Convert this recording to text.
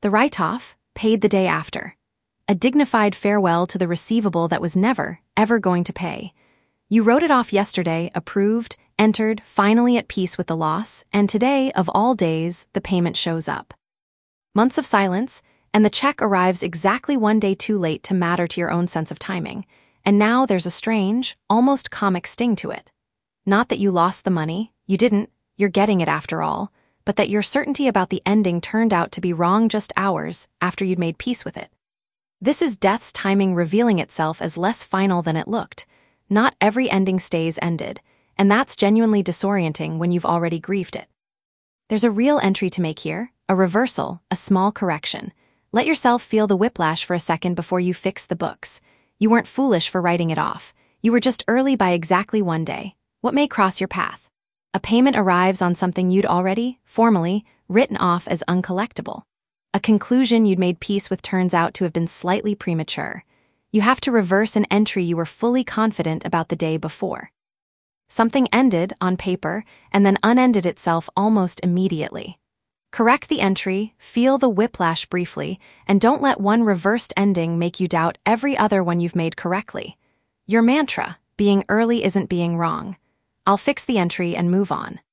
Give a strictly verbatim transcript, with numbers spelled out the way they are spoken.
The write-off, paid the day after. A dignified farewell to the receivable that was never, ever going to pay. You wrote it off yesterday, approved, entered, finally at peace with the loss, and today, of all days, the payment shows up. Months of silence, and the check arrives exactly one day too late to matter to your own sense of timing. And now there's a strange, almost comic sting to it. Not that you lost the money, you didn't, you're getting it after all, but that your certainty about the ending turned out to be wrong just hours after you'd made peace with it. This is death's timing revealing itself as less final than it looked. Not every ending stays ended, and that's genuinely disorienting when you've already grieved it. There's a real entry to make here, a reversal, a small correction. Let yourself feel the whiplash for a second before you fix the books. You weren't foolish for writing it off. You were just early by exactly one day. What may cross your path? A payment arrives on something you'd already, formally, written off as uncollectible. A conclusion you'd made peace with turns out to have been slightly premature. You have to reverse an entry you were fully confident about the day before. Something ended, on paper, and then unended itself almost immediately. Correct the entry, feel the whiplash briefly, and don't let one reversed ending make you doubt every other one you've made correctly. Your mantra, being early isn't being wrong. I'll fix the entry and move on.